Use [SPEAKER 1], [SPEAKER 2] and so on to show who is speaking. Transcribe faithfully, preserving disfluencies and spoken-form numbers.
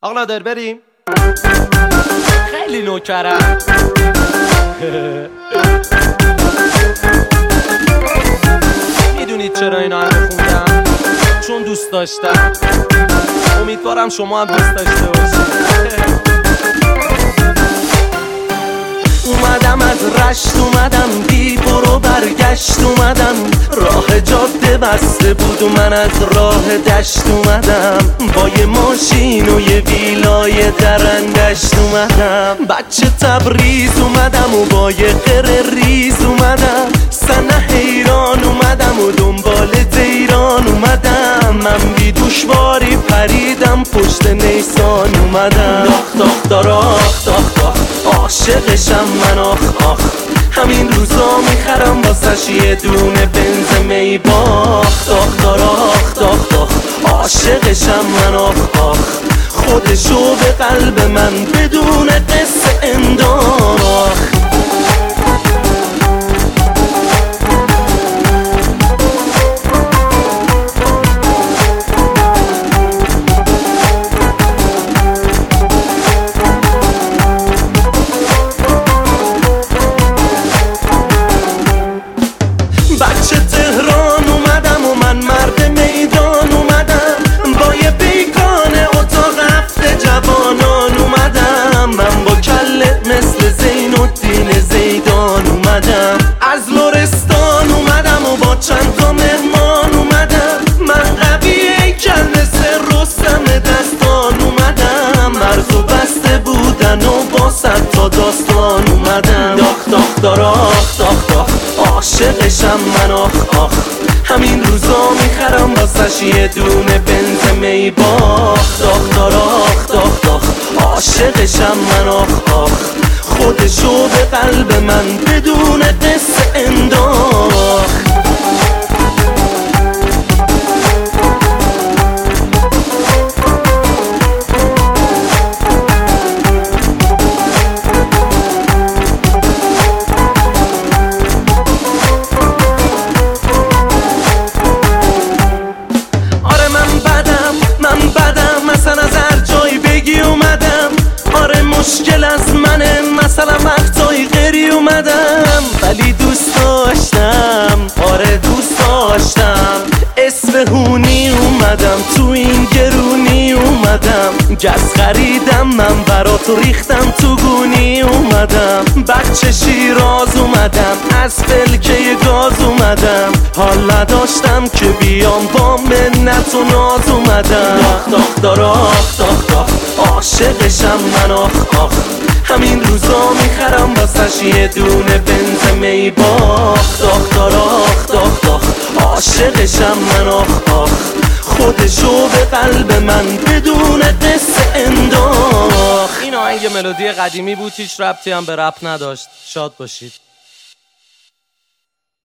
[SPEAKER 1] آقا نادر بریم. خیلی نوکرم. میدونید چرا اینا هم خوندم؟ چون دوست داشتم. امیدوارم شما هم دوست داشته باشید. اومدم از رشت، اومدم بی برو برگشت، اومدم راه جاده بسته بود و من از راه دشت اومدم، با یه ماشین و یه ویلای درندشت اومدم، بچه تبریز اومدم و با یه قره ریز اومدم، سنه حیران اومدم و دنبال دیران اومدم، من بی دوشواری پریدم پشت نیسان اومدم، داخ داخ داراخ داخ داخ عاشقشم من آخ آخ، همین روزا میخرم واسش یه دونه بنز می باخ، داخ داراخ داخ داخ عاشقشم من آخ آخ، خودشو به قلب من بدون قصه انداخ. بچه تهران اومدم و من مرد میدان اومدم، با یه بیگانه اتاق هفته جوانان اومدم، من با کله مثل زین الدین زیدان اومدم، از لرستان اومدم و با چند تا مهمان اومدم، من قوی هیکل مثل رستم دستان اومدم، مرز و بسته بودن و با صد تا داستان اومدم، داخ داخ داراخ داخ داخ عاشقشم من آخ آخ، همین روزا میخرم واسش یه دونه بنز می باخ، داخ داراخ داخ داخ عاشقشم من آخ آخ، خودشو به قلب من بدون قصه انداخ. مشکل از منه مثلا وقتایی غری اومدم، ولی دوست داشتم، آره دوست داشتم، اسفهونی اومدم تو این گرونی اومدم، گز خریدم من برات ریختم تو گونی اومدم، بچه شیراز اومدم از فلکه گاز اومدم، حال نداشتم که بیام با منت و ناز اومدم، داخ داخ داراخ داخ داخ عاشقشم من آخ آخ، همین روزا میخرم واسش یه دونه بنز می باخ، داخ داراخ داخ داخ عاشقشم من آخ آخ، خودشو به قلب من بدون قصه انداخ. این آهنگ ملودی قدیمی بود، هیچ ربطی هم به رپ نداشت. شاد باشید.